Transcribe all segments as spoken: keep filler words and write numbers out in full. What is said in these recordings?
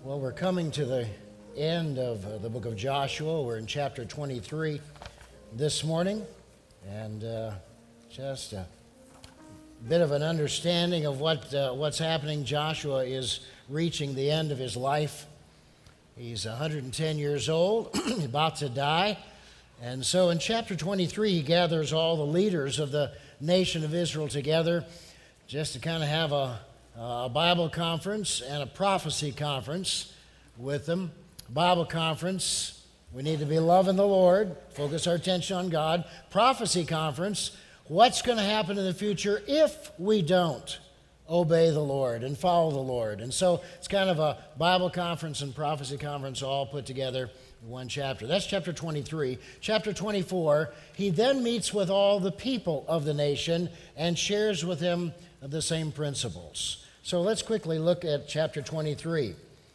Well, we're coming to the end of uh, the book of Joshua. We're in chapter twenty-three this morning, and uh, just a bit of an understanding of what uh, what's happening. Joshua is reaching the end of his life. He's one hundred ten years old, about to die, and so in chapter twenty-three, he gathers all the leaders of the nation of Israel together just to kind of have a a Bible conference and a prophecy conference with them. Bible conference, we need to be loving the Lord, focus our attention on God. Prophecy conference, what's going to happen in the future if we don't obey the Lord and follow the Lord. And so it's kind of a Bible conference and prophecy conference all put together in one chapter. That's chapter twenty-three. Chapter twenty-four, he then meets with all the people of the nation and shares with them the same principles. So let's quickly look at chapter twenty-three.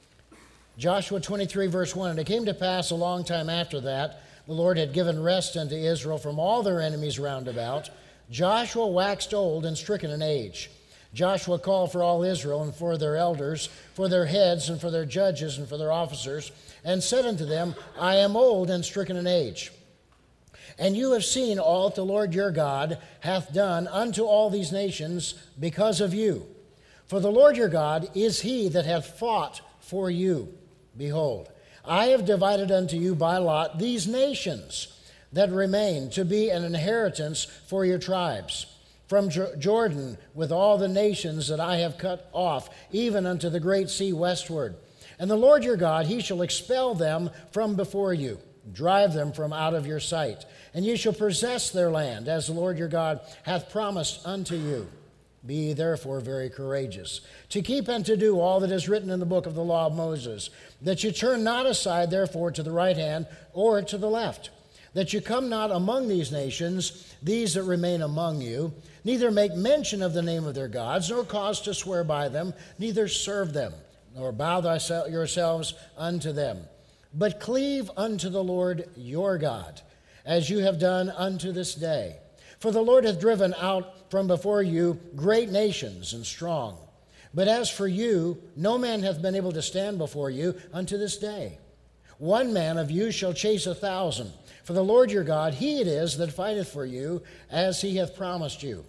Joshua twenty-three, verse one, "And it came to pass a long time after that, the Lord had given rest unto Israel from all their enemies round about. Joshua waxed old and stricken in age. Joshua called for all Israel and for their elders, for their heads and for their judges and for their officers, and said unto them, I am old and stricken in age. And you have seen all that the Lord your God hath done unto all these nations because of you. For the Lord your God is he that hath fought for you. Behold, I have divided unto you by lot these nations that remain to be an inheritance for your tribes, from Jordan with all the nations that I have cut off, even unto the great sea westward. And the Lord your God, he shall expel them from before you, drive them from out of your sight. And ye shall possess their land, as the Lord your God hath promised unto you. Be ye therefore very courageous, to keep and to do all that is written in the book of the law of Moses, that you turn not aside therefore to the right hand or to the left, that you come not among these nations, these that remain among you, neither make mention of the name of their gods, nor cause to swear by them, neither serve them, nor bow thyself, yourselves unto them, but cleave unto the Lord your God, as you have done unto this day. For the Lord hath driven out from before you great nations and strong. But as for you, no man hath been able to stand before you unto this day. One man of you shall chase a thousand. For the Lord your God, he it is that fighteth for you, as he hath promised you.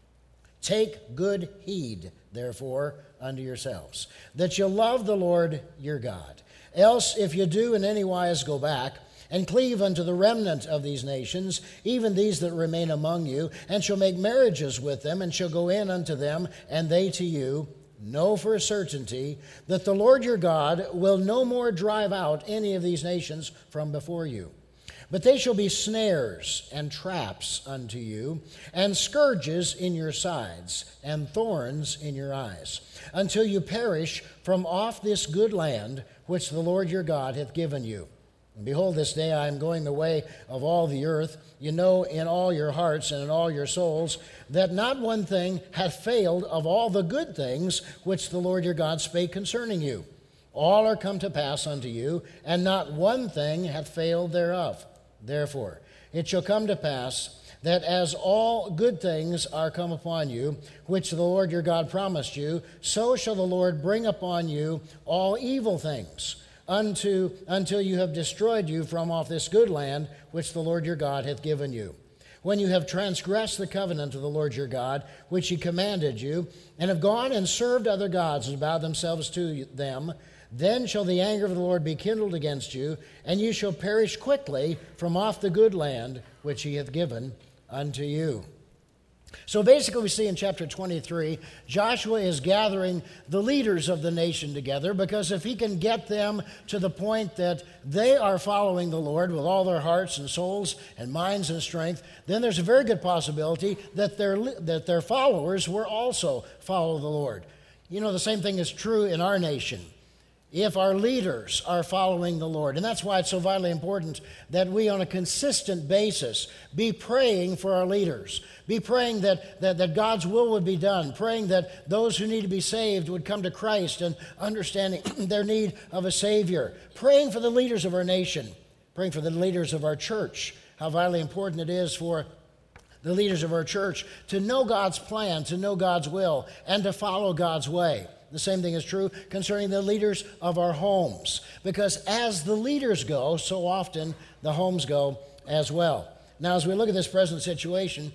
Take good heed, therefore, unto yourselves, that you love the Lord your God. Else, if you do in any wise go back, and cleave unto the remnant of these nations, even these that remain among you, and shall make marriages with them, and shall go in unto them, and they to you, know for a certainty that the Lord your God will no more drive out any of these nations from before you. But they shall be snares and traps unto you, and scourges in your sides, and thorns in your eyes, until you perish from off this good land which the Lord your God hath given you. And behold, this day I am going the way of all the earth. You know in all your hearts and in all your souls that not one thing hath failed of all the good things which the Lord your God spake concerning you. All are come to pass unto you, and not one thing hath failed thereof. Therefore, it shall come to pass that as all good things are come upon you, which the Lord your God promised you, so shall the Lord bring upon you all evil things, Unto, until you have destroyed you from off this good land which the Lord your God hath given you. When you have transgressed the covenant of the Lord your God, which he commanded you, and have gone and served other gods and bowed themselves to them, then shall the anger of the Lord be kindled against you, and you shall perish quickly from off the good land which he hath given unto you." So basically we see in chapter twenty-three, Joshua is gathering the leaders of the nation together, because if he can get them to the point that they are following the Lord with all their hearts and souls and minds and strength, then there's a very good possibility that their, that their followers will also follow the Lord. You know, the same thing is true in our nation, if our leaders are following the Lord. And that's why it's so vitally important that we on a consistent basis be praying for our leaders. Be praying that, that, that God's will would be done. Praying that those who need to be saved would come to Christ and understanding their need of a Savior. Praying for the leaders of our nation. Praying for the leaders of our church. How vitally important it is for the leaders of our church to know God's plan, to know God's will, and to follow God's way. The same thing is true concerning the leaders of our homes. Because as the leaders go, so often the homes go as well. Now, as we look at this present situation,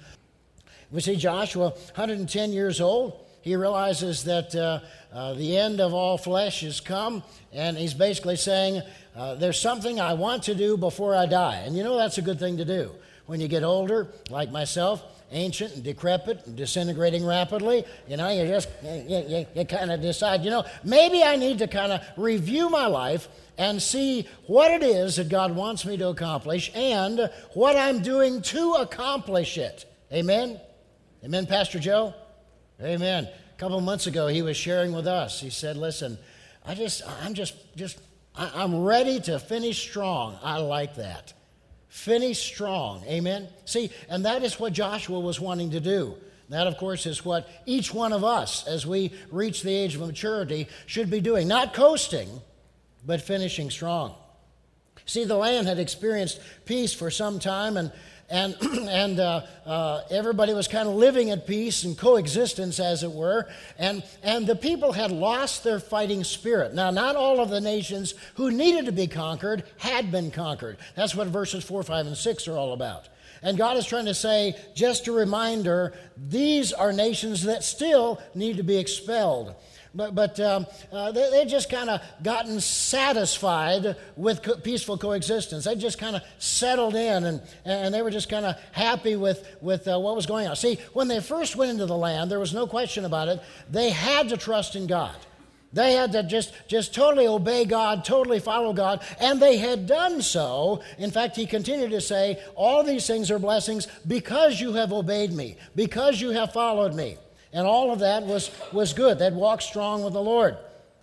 we see Joshua, one hundred ten years old. He realizes that uh, uh, the end of all flesh has come, and he's basically saying, uh, there's something I want to do before I die. And you know that's a good thing to do. When you get older, like myself, ancient and decrepit and disintegrating rapidly, you know, you just, you, you, you kind of decide, you know, maybe I need to kind of review my life and see what it is that God wants me to accomplish and what I'm doing to accomplish it. Amen? Amen, Pastor Joe? Amen. A couple of months ago, he was sharing with us. He said, listen, I just, I'm just, just, I'm ready to finish strong. I like that. Finish strong. Amen. See, and that is what Joshua was wanting to do. That, of course, is what each one of us, as we reach the age of maturity, should be doing. Not coasting, but finishing strong. See, the land had experienced peace for some time, and And, and uh, uh, everybody was kind of living at peace and coexistence, as it were. And, and the people had lost their fighting spirit. Now, not all of the nations who needed to be conquered had been conquered. That's what verses four, five, and six are all about. And God is trying to say, just a reminder, these are nations that still need to be expelled. But, but um, uh, they, they just kind of gotten satisfied with co- peaceful coexistence. They just kind of settled in, and, and they were just kind of happy with, with uh, what was going on. See, when they first went into the land, there was no question about it. They had to trust in God. They had to just, just totally obey God, totally follow God, and they had done so. In fact, he continued to say, all these things are blessings because you have obeyed me, because you have followed me. And all of that was, was good. They'd walk strong with the Lord.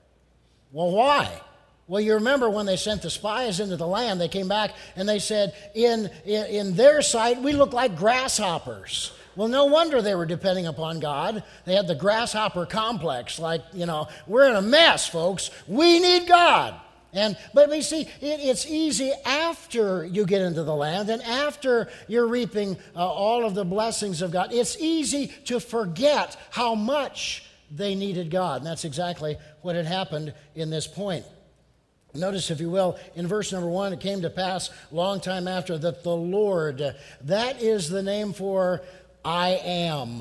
Well, why? Well, you remember when they sent the spies into the land, they came back and they said, in, in, in their sight, we look like grasshoppers. Well, no wonder they were depending upon God. They had the grasshopper complex, like, you know, we're in a mess, folks. We need God. And but we see, it, it's easy after you get into the land and after you're reaping uh, all of the blessings of God, it's easy to forget how much they needed God. And that's exactly what had happened in this point. Notice, if you will, in verse number one, it came to pass long time after that the Lord, that is the name for I am.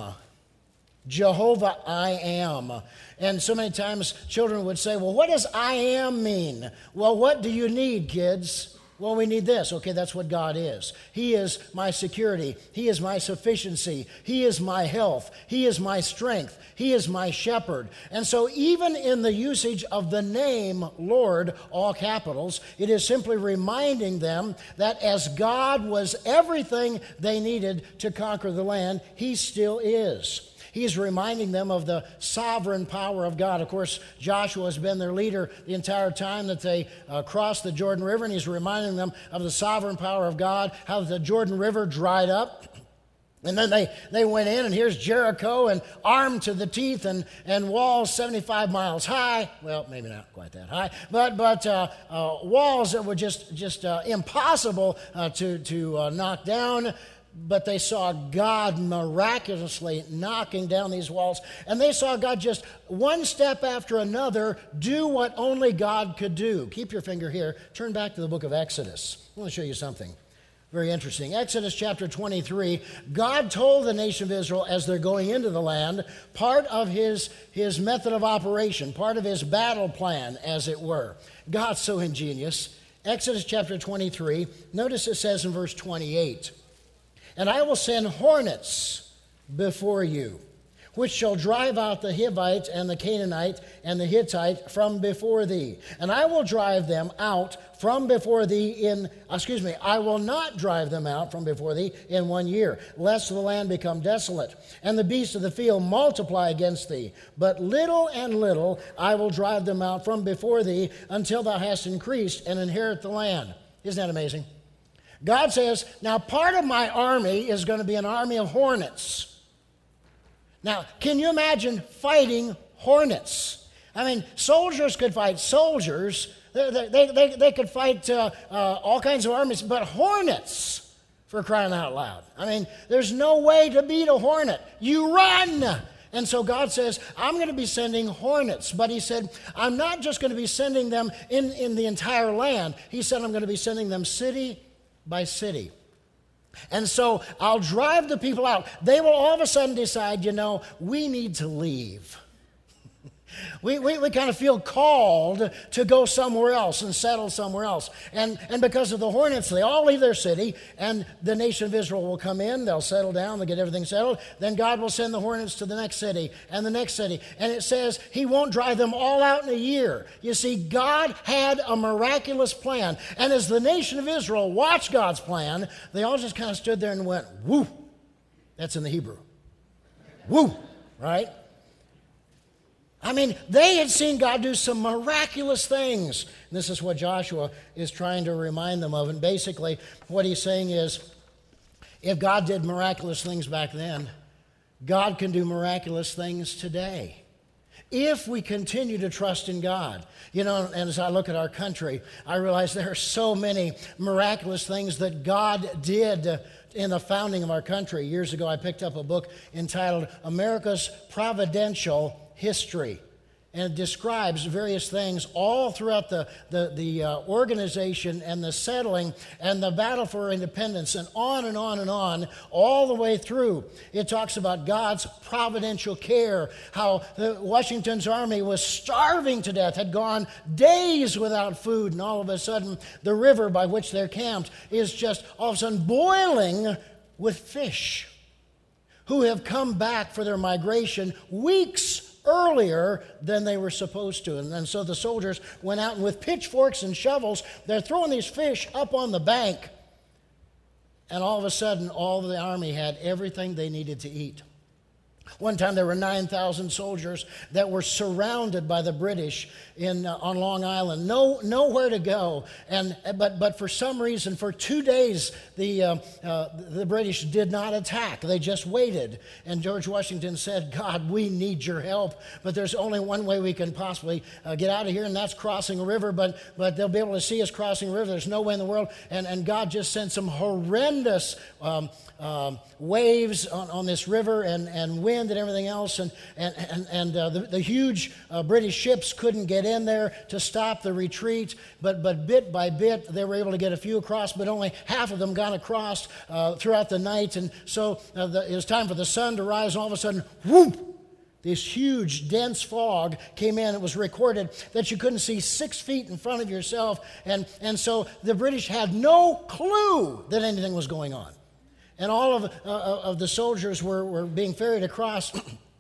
Jehovah, I am. And so many times children would say, well, what does I am mean? Well, what do you need, kids? Well, we need this. Okay, that's what God is. He is my security. He is my sufficiency. He is my health. He is my strength. He is my shepherd. And so even in the usage of the name Lord, all capitals, it is simply reminding them that as God was everything they needed to conquer the land, He still is. He's reminding them of the sovereign power of God. Of course, Joshua has been their leader the entire time that they uh, crossed the Jordan River, and he's reminding them of the sovereign power of God, how the Jordan River dried up. And then they, they went in, and here's Jericho, and armed to the teeth, and, and walls seventy-five miles high. Well, maybe not quite that high, but but uh, uh, walls that were just, just uh, impossible uh, to, to uh, knock down. But they saw God miraculously knocking down these walls. And they saw God just one step after another do what only God could do. Keep your finger here. Turn back to the book of Exodus. I want to show you something very interesting. Exodus chapter twenty-three, God told the nation of Israel as they're going into the land, part of his, his method of operation, part of his battle plan, as it were. God's so ingenious. Exodus chapter twenty-three, notice it says in verse twenty-eight, and I will send hornets before you, which shall drive out the Hivite and the Canaanite and the Hittite from before thee. And I will drive them out from before thee in, excuse me, I will not drive them out from before thee in one year, lest the land become desolate, and the beasts of the field multiply against thee. But little and little I will drive them out from before thee until thou hast increased and inherit the land. Isn't that amazing? God says, now part of my army is going to be an army of hornets. Now, can you imagine fighting hornets? I mean, soldiers could fight soldiers. They, they, they, they could fight uh, uh, all kinds of armies, but hornets, for crying out loud. I mean, there's no way to beat a hornet. You run, and, And so God says, I'm going to be sending hornets. But he said, I'm not just going to be sending them in, in the entire land. He said, I'm going to be sending them city by city. And so I'll drive the people out. They will all of a sudden decide, you know, we need to leave. We, we, we kind of feel called to go somewhere else and settle somewhere else. And, and because of the hornets, they all leave their city, and the nation of Israel will come in. They'll settle down. They'll get everything settled. Then God will send the hornets to the next city and the next city. And it says he won't drive them all out in a year. You see, God had a miraculous plan. And as the nation of Israel watched God's plan, they all just kind of stood there and went, woo. That's in the Hebrew. Woo, right? I mean, they had seen God do some miraculous things. And this is what Joshua is trying to remind them of. And basically, what he's saying is, if God did miraculous things back then, God can do miraculous things today. If we continue to trust in God. You know, and as I look at our country, I realize there are so many miraculous things that God did in the founding of our country. Years ago, I picked up a book entitled America's Providential History, and it describes various things all throughout the, the, the uh, organization and the settling and the battle for independence, and on and on and on, all the way through. It talks about God's providential care, how the, Washington's army was starving to death, had gone days without food, and all of a sudden the river by which they're camped is just all of a sudden boiling with fish who have come back for their migration weeks earlier than they were supposed to. And, and so the soldiers went out, and with pitchforks and shovels, they're throwing these fish up on the bank. And all of a sudden, all of the army had everything they needed to eat. One time there were nine thousand soldiers that were surrounded by the British in, uh, on Long Island. No, nowhere to go. And, but, but for some reason, for two days, the, uh, uh, the British did not attack. They just waited. And George Washington said, God, we need your help. But there's only one way we can possibly uh, get out of here, and that's crossing a river. But, but they'll be able to see us crossing a river. There's no way in the world. And, and God just sent some horrendous um, um, waves on, on this river and, and wind and everything else, and and and, and uh, the, the huge uh, British ships couldn't get in there to stop the retreat, but but bit by bit they were able to get a few across, but only half of them got across uh, throughout the night. And so uh, the, it was time for the sun to rise, and all of a sudden, whoop, this huge dense fog came in. It was recorded that you couldn't see six feet in front of yourself, and and so the British had no clue that anything was going on. And all of, uh, of the soldiers were, were being ferried across.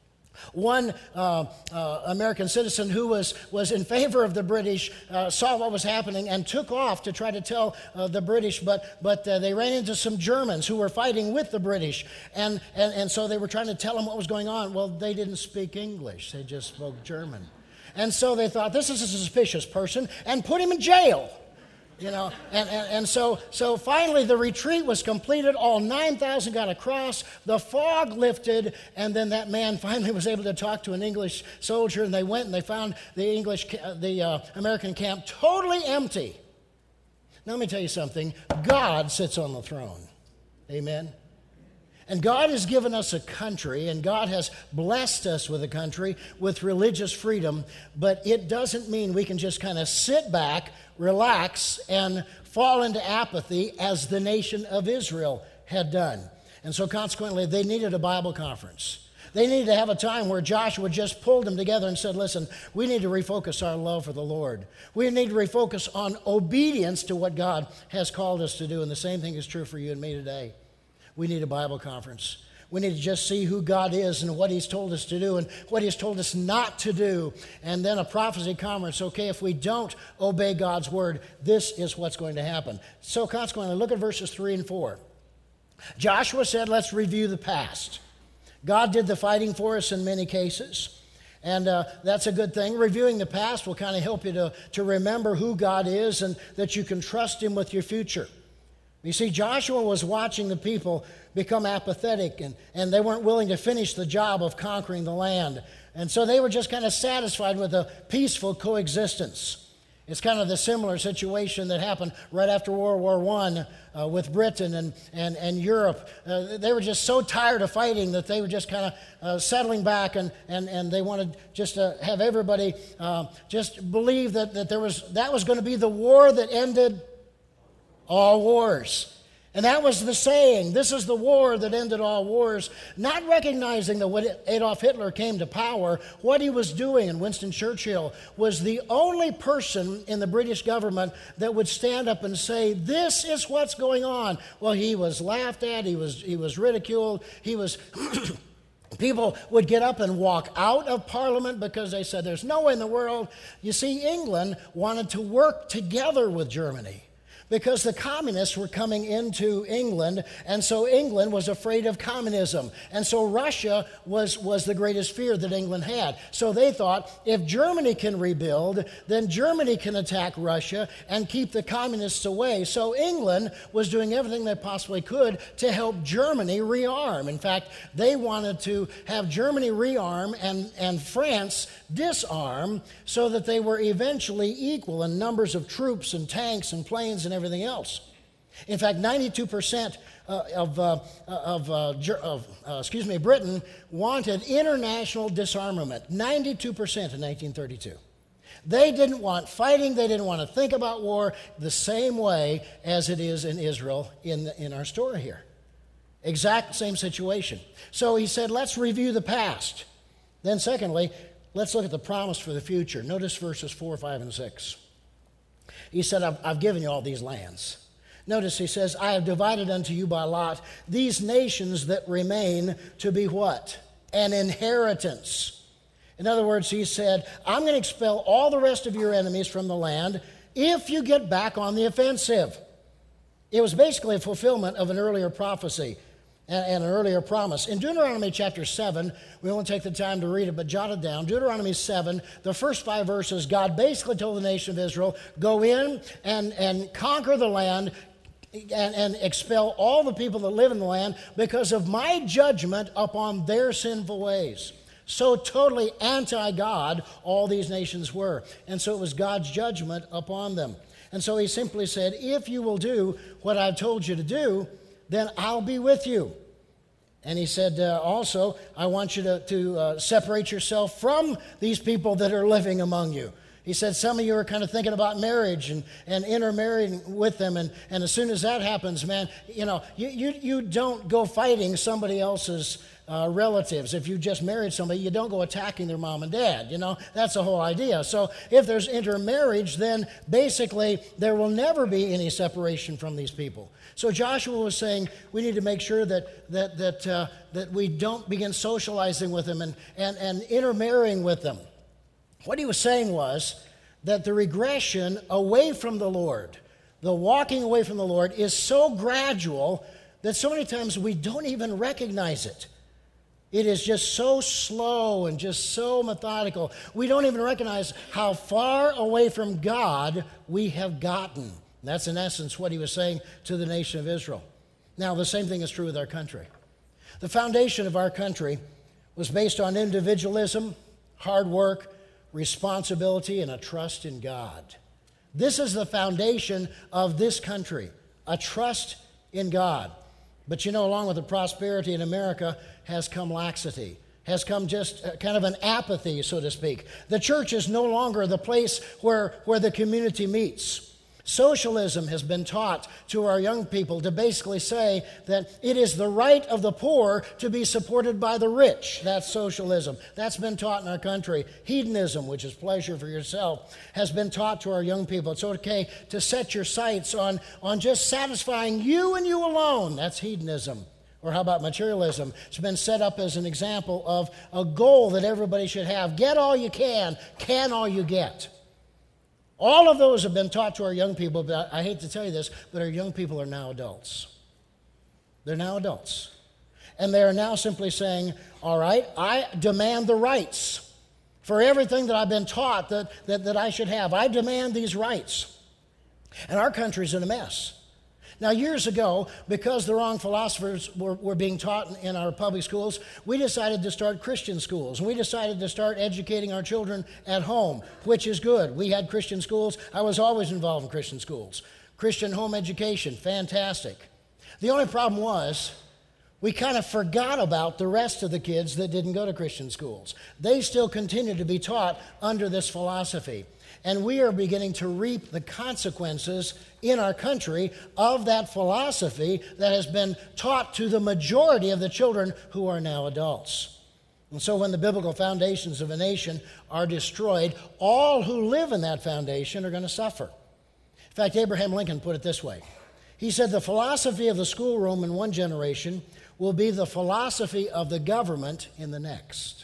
One uh, uh, American citizen who was, was in favor of the British uh, saw what was happening and took off to try to tell uh, the British, but, but uh, they ran into some Germans who were fighting with the British. And, and, and so they were trying to tell them what was going on. Well, they didn't speak English. They just spoke German. And so they thought, this is a suspicious person, and put him in jail. You know, and, and, and so so finally the retreat was completed. All nine thousand got across. The fog lifted, and then that man finally was able to talk to an English soldier, and they went and they found the English, the uh, American camp totally empty. Now let me tell you something. God sits on the throne. Amen. And God has given us a country, and God has blessed us with a country with religious freedom, but it doesn't mean we can just kind of sit back, relax, and fall into apathy as the nation of Israel had done. And so consequently, they needed a Bible conference. They needed to have a time where Joshua just pulled them together and said, listen, we need to refocus our love for the Lord. We need to refocus on obedience to what God has called us to do, and the same thing is true for you and me today. We need a Bible conference. We need to just see who God is and what He's told us to do and what He's told us not to do. And then a prophecy conference. Okay, if we don't obey God's word, this is what's going to happen. So consequently, look at verses three and four. Joshua said, let's review the past. God did the fighting for us in many cases. And uh, that's a good thing. Reviewing the past will kind of help you to, to remember who God is and that you can trust Him with your future. You see, Joshua was watching the people become apathetic, and, and they weren't willing to finish the job of conquering the land. And so they were just kind of satisfied with a peaceful coexistence. It's kind of the similar situation that happened right after World War One uh, with Britain and, and, and Europe. Uh, they were just so tired of fighting that they were just kind of uh, settling back, and, and, and they wanted just to have everybody uh, just believe that, that there was that was going to be the war that ended all wars. And that was the saying, this is the war that ended all wars, not recognizing that when Adolf Hitler came to power, what he was doing, and Winston Churchill was the only person in the British government that would stand up and say, this is what's going on. Well, he was laughed at, he was, he was ridiculed, he was... People would get up and walk out of Parliament because they said, there's no way in the world. You see, England wanted to work together with Germany, because the communists were coming into England, and so England was afraid of communism. And so Russia was, was the greatest fear that England had. So they thought, if Germany can rebuild, then Germany can attack Russia and keep the communists away. So England was doing everything they possibly could to help Germany rearm. In fact, they wanted to have Germany rearm and, and France disarm so that they were eventually equal in numbers of troops and tanks and planes and everything else. In fact, ninety-two percent uh, of, uh, of, uh, of uh, excuse me, Britain wanted international disarmament. ninety-two percent in nineteen thirty-two. They didn't want fighting. They didn't want to think about war the same way as it is in Israel in, the, in our story here. Exact same situation. So he said, let's review the past. Then secondly, let's look at the promise for the future. Notice verses four, five, and six. He said, I've, I've given you all these lands. Notice he says, I have divided unto you by lot these nations that remain to be what? An inheritance. In other words, he said, I'm going to expel all the rest of your enemies from the land if you get back on the offensive. It was basically a fulfillment of an earlier prophecy and an earlier promise. In Deuteronomy chapter seven, we won't take the time to read it, but jot it down. Deuteronomy seven, the first five verses, God basically told the nation of Israel, go in and, and conquer the land and, and expel all the people that live in the land because of my judgment upon their sinful ways. So totally anti-God all these nations were. And so it was God's judgment upon them. And so he simply said, if you will do what I've told you to do, then I'll be with you. And he said uh, also, I want you to, to uh, separate yourself from these people that are living among you. He said some of you are kind of thinking about marriage and, and intermarrying with them. And, and as soon as that happens, man, you know, you, you, you don't go fighting somebody else's uh, relatives. If you just married somebody, you don't go attacking their mom and dad. You know, that's the whole idea. So if there's intermarriage, then basically there will never be any separation from these people. So Joshua was saying we need to make sure that that that uh, that we don't begin socializing with them and, and, and intermarrying with them. What he was saying was that the regression away from the Lord, the walking away from the Lord, is so gradual that so many times we don't even recognize it. It is just so slow and just so methodical. We don't even recognize how far away from God we have gotten. That's in essence what he was saying to the nation of Israel. Now, the same thing is true with our country. The foundation of our country was based on individualism, hard work, responsibility, and a trust in God. This is the foundation of this country, a trust in God. But you know, along with the prosperity in America has come laxity, has come just kind of an apathy, so to speak. The church is no longer the place where, where the community meets. Socialism has been taught to our young people to basically say that it is the right of the poor to be supported by the rich. That's socialism. That's been taught in our country. Hedonism, which is pleasure for yourself, has been taught to our young people. It's okay to set your sights on, on just satisfying you and you alone. That's hedonism. Or how about materialism? It's been set up as an example of a goal that everybody should have. Get all you can, can all you get. All of those have been taught to our young people, but I hate to tell you this, but our young people are now adults. They're now adults. And they are now simply saying, all right, I demand the rights for everything that I've been taught that, that, that I should have. I demand these rights. And our country's in a mess. Now, years ago, because the wrong philosophers were, were being taught in our public schools, we decided to start Christian schools. We decided to start educating our children at home, which is good. We had Christian schools. I was always involved in Christian schools. Christian home education, fantastic. The only problem was we kind of forgot about the rest of the kids that didn't go to Christian schools. They still continue to be taught under this philosophy. And we are beginning to reap the consequences in our country of that philosophy that has been taught to the majority of the children who are now adults. And so when the biblical foundations of a nation are destroyed, all who live in that foundation are going to suffer. In fact, Abraham Lincoln put it this way. He said, the philosophy of the schoolroom in one generation will be the philosophy of the government in the next.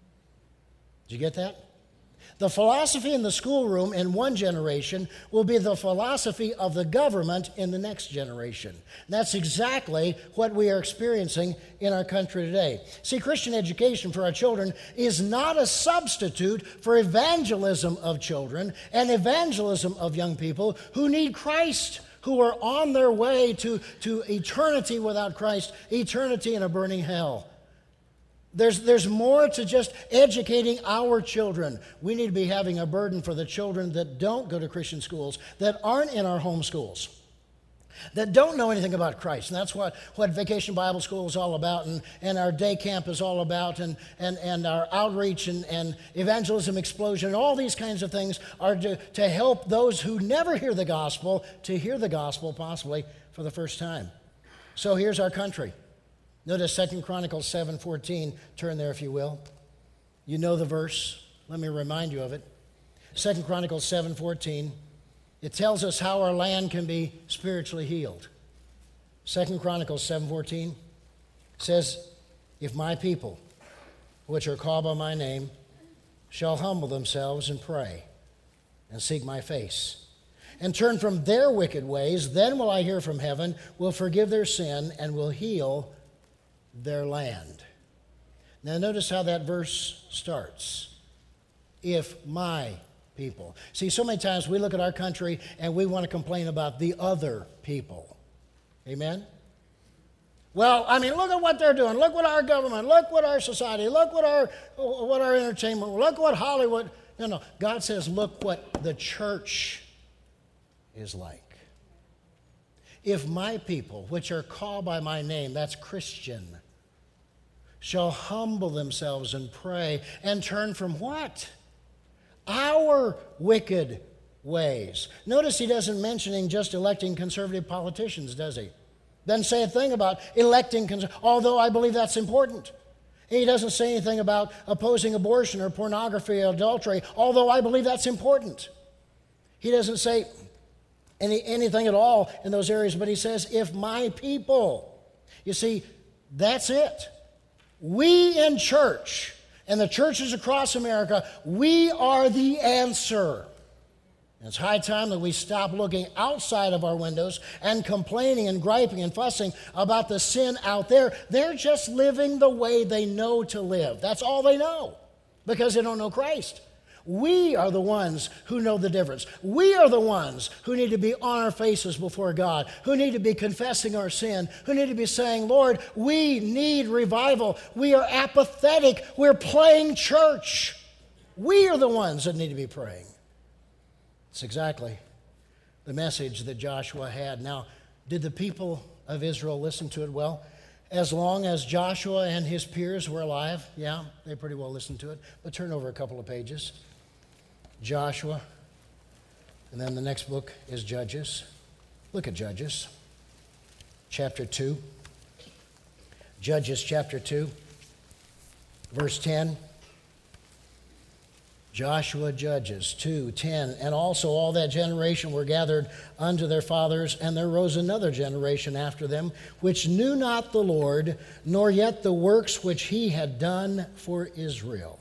Did you get that? The philosophy in the schoolroom in one generation will be the philosophy of the government in the next generation. And that's exactly what we are experiencing in our country today. See, Christian education for our children is not a substitute for evangelism of children and evangelism of young people who need Christ, who are on their way to, to eternity without Christ, eternity in a burning hell. There's, there's more to just educating our children. We need to be having a burden for the children that don't go to Christian schools, that aren't in our home schools, that don't know anything about Christ. And that's what, what Vacation Bible School is all about, and, and our day camp is all about, and, and, and our outreach and, and evangelism explosion, and all these kinds of things are to, to help those who never hear the gospel to hear the gospel possibly for the first time. So here's our country. Notice Second Chronicles seven fourteen. Turn there if you will. You know the verse. Let me remind you of it. Second Chronicles seven fourteen. It tells us how our land can be spiritually healed. Second Chronicles seven fourteen says, if my people, which are called by my name, shall humble themselves and pray and seek my face and turn from their wicked ways, then will I hear from heaven, will forgive their sin, and will heal their land. Now notice how that verse starts. If my people. See, so many times we look at our country and we want to complain about the other people. Amen? Well, I mean, look at what they're doing. Look what our government, look what our society, look what our what our entertainment, look what Hollywood. No, no. God says, look what the church is like. If my people, which are called by my name, that's Christian, shall humble themselves and pray and turn from what? Our wicked ways. Notice he doesn't mention just electing conservative politicians, does he? Doesn't say a thing about electing, although I believe that's important. He doesn't say anything about opposing abortion or pornography or adultery, although I believe that's important. He doesn't say any, anything at all in those areas, but he says, if my people. You see, that's it. We in church, and the churches across America, we are the answer. And it's high time that we stop looking outside of our windows and complaining and griping and fussing about the sin out there. They're just living the way they know to live. That's all they know, because they don't know Christ. We are the ones who know the difference. We are the ones who need to be on our faces before God, who need to be confessing our sin, who need to be saying, Lord, we need revival. We are apathetic. We're playing church. We are the ones that need to be praying. It's exactly the message that Joshua had. Now, did the people of Israel listen to it? Well, as long as Joshua and his peers were alive, yeah, they pretty well listened to it. But turn over a couple of pages. Joshua, and then the next book is Judges. Look at Judges, chapter two. Judges chapter two, verse ten. Joshua Judges two ten. And also all that generation were gathered unto their fathers, and there rose another generation after them, which knew not the Lord, nor yet the works which he had done for Israel.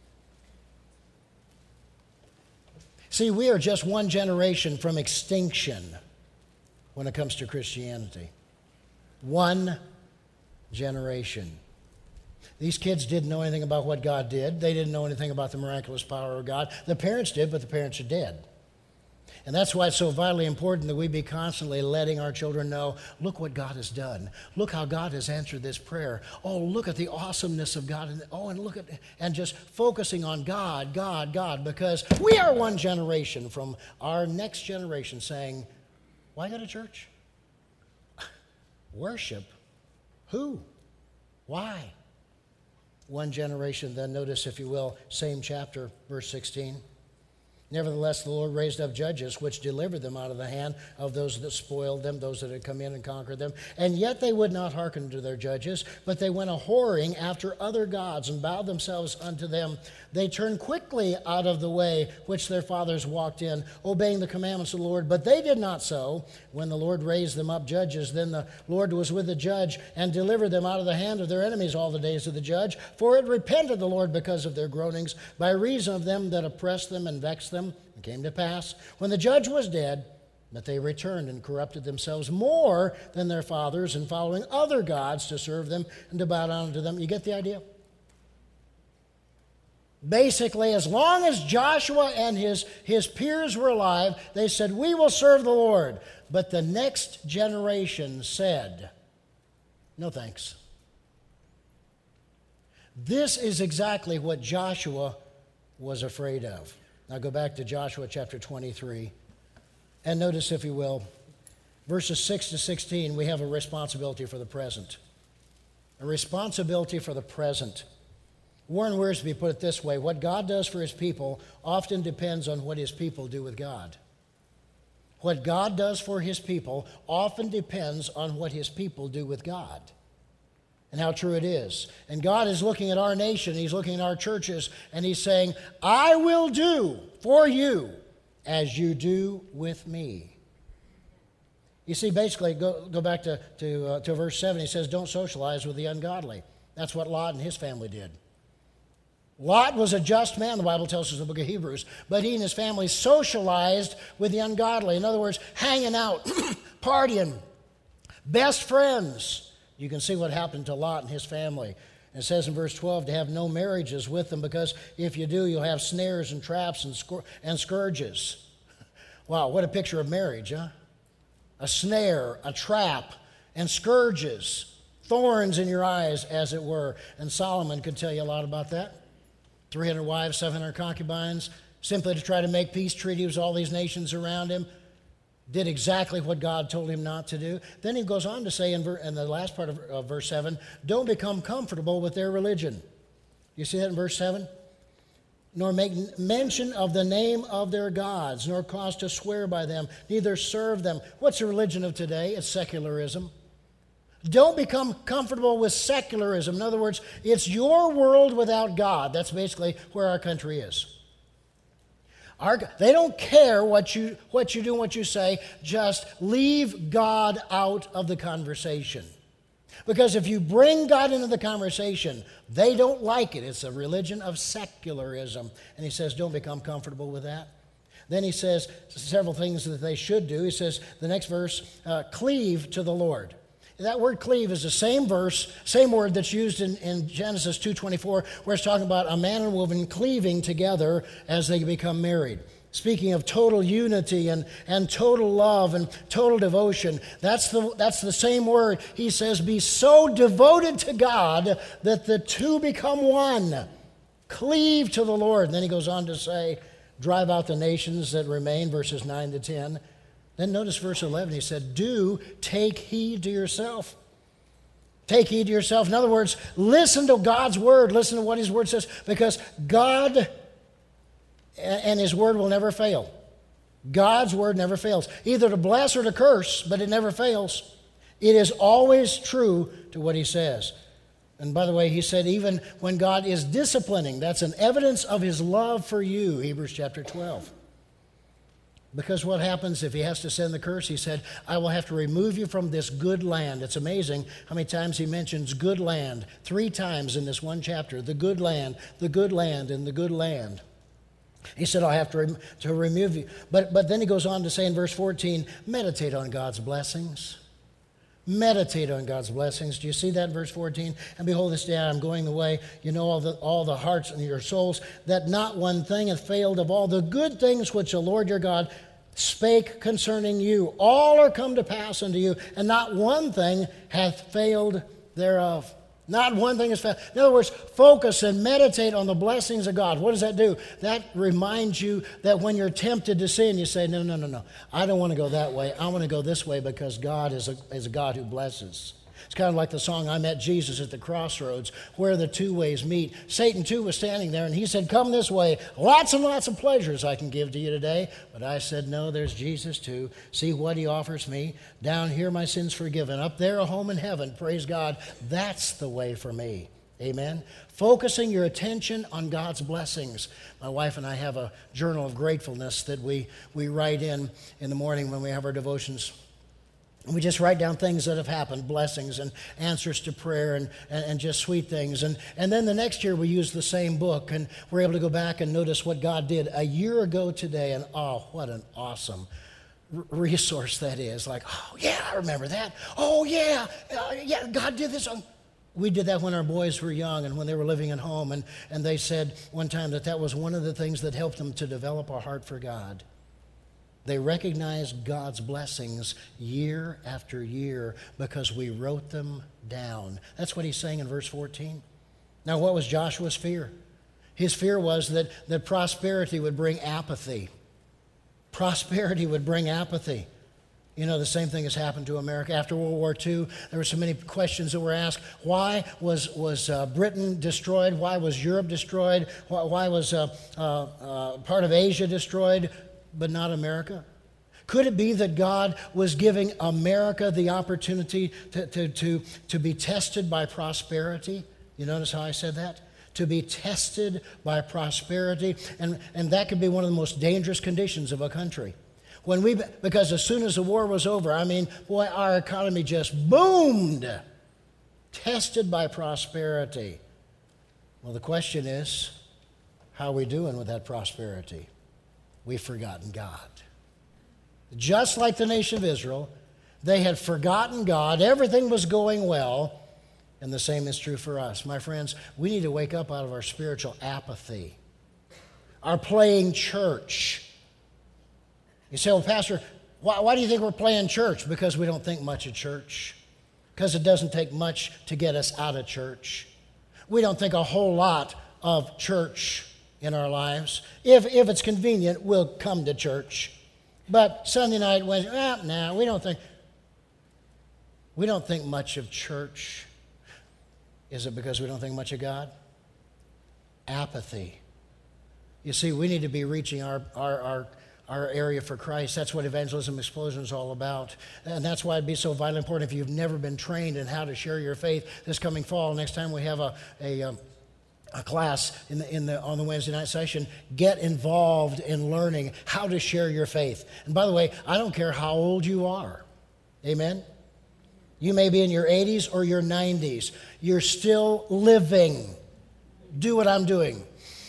See, we are just one generation from extinction when it comes to Christianity. One generation. These kids didn't know anything about what God did. They didn't know anything about the miraculous power of God. The parents did, but the parents are dead. And that's why it's so vitally important that we be constantly letting our children know, look what God has done. Look how God has answered this prayer. Oh, look at the awesomeness of God. And, oh, and look at, and just focusing on God, God, God, because we are one generation from our next generation saying, why go to church? Worship? Who? Why? One generation, then notice, if you will, same chapter, verse sixteen. Nevertheless, the Lord raised up judges, which delivered them out of the hand of those that spoiled them, those that had come in and conquered them. And yet they would not hearken to their judges, but they went a-whoring after other gods and bowed themselves unto them. They turned quickly out of the way which their fathers walked in, obeying the commandments of the Lord. But they did not so. When the Lord raised them up judges, then the Lord was with the judge and delivered them out of the hand of their enemies all the days of the judge. For it repented the Lord because of their groanings, by reason of them that oppressed them and vexed them. It came to pass, when the judge was dead, that they returned and corrupted themselves more than their fathers in following other gods to serve them and to bow down to them. You get the idea? Basically, as long as Joshua and his, his peers were alive, they said, we will serve the Lord. But the next generation said, no thanks. This is exactly what Joshua was afraid of. Now go back to Joshua chapter twenty-three, and notice, if you will, verses six to sixteen, we have a responsibility for the present. A responsibility for the present. Warren Wiersbe put it this way: what God does for his people often depends on what his people do with God. What God does for his people often depends on what his people do with God. And how true it is. And God is looking at our nation, he's looking at our churches, and he's saying, I will do for you as you do with me. You see, basically, go, go back to, to, uh, to verse seven, he says, don't socialize with the ungodly. That's what Lot and his family did. Lot was a just man, the Bible tells us in the book of Hebrews, but he and his family socialized with the ungodly. In other words, hanging out, partying, best friends. You can see what happened to Lot and his family. It says in verse twelve to have no marriages with them, because if you do, you'll have snares and traps and, scor- and scourges. Wow, what a picture of marriage, huh? A snare, a trap, and scourges, thorns in your eyes, as it were. And Solomon could tell you a lot about that. three hundred wives, seven hundred concubines, simply to try to make peace treaties with all these nations around him. Did exactly what God told him not to do. Then he goes on to say in, ver- in the last part of uh, verse seven, don't become comfortable with their religion. You see that in verse seven? Nor make n- mention of the name of their gods, nor cause to swear by them, neither serve them. What's the religion of today? It's secularism. Don't become comfortable with secularism. In other words, it's your world without God. That's basically where our country is. Our, they don't care what you, what you do and what you say. Just leave God out of the conversation. Because if you bring God into the conversation, they don't like it. It's a religion of secularism. And he says, don't become comfortable with that. Then he says several things that they should do. He says, the next verse, uh, cleave to the Lord. That word cleave is the same verse, same word that's used in, in Genesis two twenty-four, where it's talking about a man and woman cleaving together as they become married. Speaking of total unity and, and total love and total devotion, that's the, that's the same word. He says, be so devoted to God that the two become one. Cleave to the Lord. And then he goes on to say, drive out the nations that remain, verses nine to ten. Then notice verse eleven, he said, do take heed to yourself. Take heed to yourself. In other words, listen to God's word. Listen to what his word says, because God and his word will never fail. God's word never fails, either to bless or to curse, but it never fails. It is always true to what he says. And by the way, he said even when God is disciplining, that's an evidence of his love for you, Hebrews chapter twelve. Because what happens if he has to send the curse? He said, I will have to remove you from this good land. It's amazing how many times he mentions good land. Three times in this one chapter. The good land, the good land, and the good land. He said, I'll have to, rem- to remove you. But, but then he goes on to say in verse fourteen, meditate on God's blessings. Meditate on God's blessings. Do you see that in verse fourteen? And behold, this day I am going away. You know all the, all the hearts and your souls, that not one thing hath failed of all the good things which the Lord your God spake concerning you. All are come to pass unto you, and not one thing hath failed thereof. Not one thing has failed. In other words, focus and meditate on the blessings of God. What does that do? That reminds you that when you're tempted to sin, you say, no, no, no, no. I don't want to go that way. I want to go this way because God is a, is a God who blesses. It's kind of like the song, I Met Jesus at the Crossroads, where the two ways meet. Satan, too, was standing there, and he said, come this way. Lots and lots of pleasures I can give to you today. But I said, no, there's Jesus, too. See what he offers me. Down here, my sins forgiven. Up there, a home in heaven. Praise God. That's the way for me. Amen. Focusing your attention on God's blessings. My wife and I have a journal of gratefulness that we, we write in in the morning when we have our devotions. We just write down things that have happened, blessings and answers to prayer and, and, and just sweet things. And, and then the next year we use the same book and we're able to go back and notice what God did a year ago today. And oh, what an awesome r- resource that is. Like, oh, yeah, I remember that. Oh, yeah, uh, yeah, God did this. We did that when our boys were young and when they were living at home. And, and they said one time that that was one of the things that helped them to develop a heart for God. They recognized God's blessings year after year because we wrote them down. That's what he's saying in verse fourteen. Now, what was Joshua's fear? His fear was that, that prosperity would bring apathy. Prosperity would bring apathy. You know, the same thing has happened to America. After World War Two, there were so many questions that were asked. Why was, was uh, Britain destroyed? Why was Europe destroyed? Why, why was uh, uh, uh, part of Asia destroyed? But not America? Could it be that God was giving America the opportunity to, to, to, to be tested by prosperity? You notice how I said that? To be tested by prosperity. And, and that could be one of the most dangerous conditions of a country. When we, because as soon as the war was over, I mean, boy, our economy just boomed. Tested by prosperity. Well, the question is, how are we doing with that prosperity? We've forgotten God. Just like the nation of Israel, they had forgotten God. Everything was going well. And the same is true for us. My friends, we need to wake up out of our spiritual apathy, our playing church. You say, well, Pastor, why, why do you think we're playing church? Because we don't think much of church. Because it doesn't take much to get us out of church. We don't think a whole lot of church in our lives. If if it's convenient, we'll come to church. But Sunday night, Wednesday, well, no, nah, we don't think we don't think much of church. Is it because we don't think much of God? Apathy. You see, we need to be reaching our our our, our area for Christ. That's what Evangelism Explosion is all about. And that's why it'd be so vitally important if you've never been trained in how to share your faith this coming fall. Next time we have a a um, a class in the, in the, on the Wednesday night session, get involved in learning how to share your faith. And by the way, I don't care how old you are. Amen? You may be in your eighties or your nineties. You're still living. Do what I'm doing.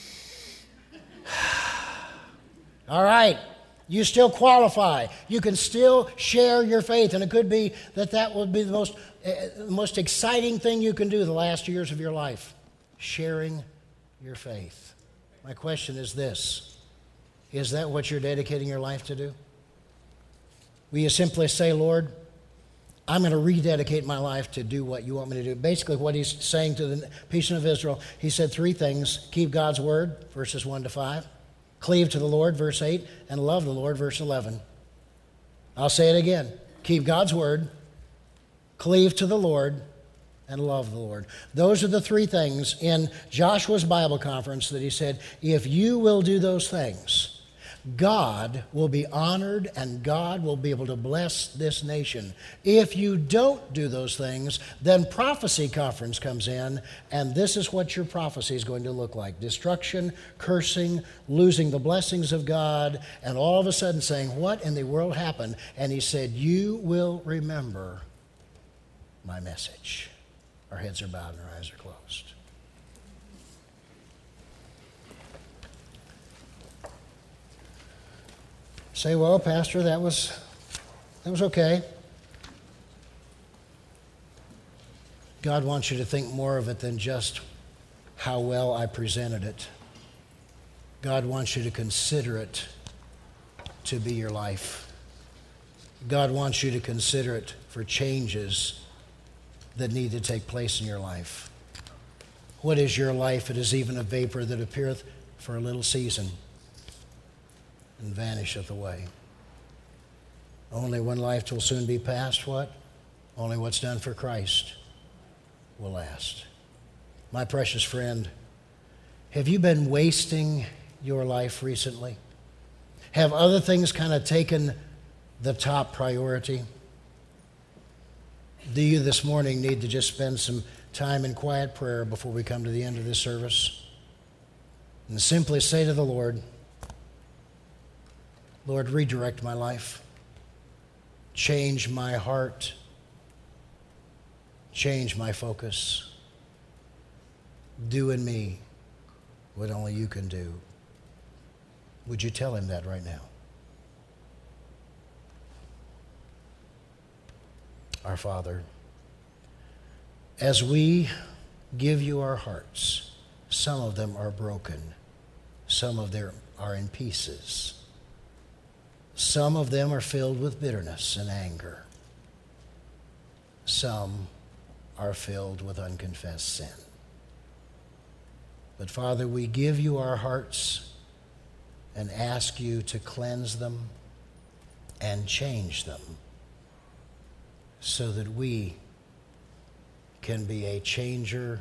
All right. You still qualify. You can still share your faith. And it could be that that will be the most, uh, the most exciting thing you can do the last years of your life. Sharing your faith. My question is this. Is that what you're dedicating your life to do? Will you simply say, Lord, I'm going to rededicate my life to do what you want me to do? Basically what he's saying to the nation of Israel, he said three things. Keep God's word, verses one to five. Cleave to the Lord, verse eight. And love the Lord, verse eleven. I'll say it again. Keep God's word, cleave to the Lord, and love the Lord. Those are the three things in Joshua's Bible conference that he said, if you will do those things, God will be honored and God will be able to bless this nation. If you don't do those things, then prophecy conference comes in, and this is what your prophecy is going to look like. Destruction, cursing, losing the blessings of God, and all of a sudden saying, what in the world happened? And he said, you will remember my message. Our heads are bowed and our eyes are closed. Say, well, Pastor, that was that was okay. God wants you to think more of it than just how well I presented it. God wants you to consider it to be your life. God wants you to consider it for changes that need to take place in your life. What is your life? It is even a vapor that appeareth for a little season and vanisheth away. Only one life will soon be past, what? Only what's done for Christ will last. My precious friend, have you been wasting your life recently? Have other things kind of taken the top priority? Do you this morning need to just spend some time in quiet prayer before we come to the end of this service? And simply say to the Lord, Lord, redirect my life. Change my heart. Change my focus. Do in me what only you can do. Would you tell him that right now? Our Father, as we give you our hearts, some of them are broken. Some of them are in pieces. Some of them are filled with bitterness and anger. Some are filled with unconfessed sin. But Father, we give you our hearts and ask you to cleanse them and change them so that we can be a changer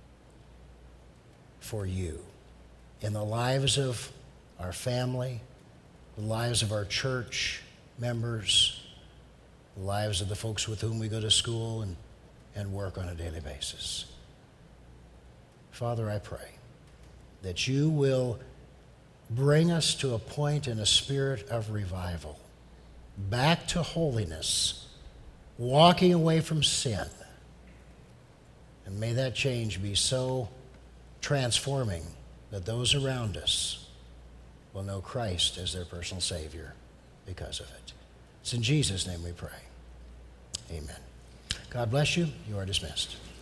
for you in the lives of our family, the lives of our church members, the lives of the folks with whom we go to school and, and work on a daily basis. Father, I pray that you will bring us to a point in a spirit of revival, back to holiness, walking away from sin. And may that change be so transforming that those around us will know Christ as their personal Savior because of it. It's in Jesus' name we pray. Amen. God bless you. You are dismissed.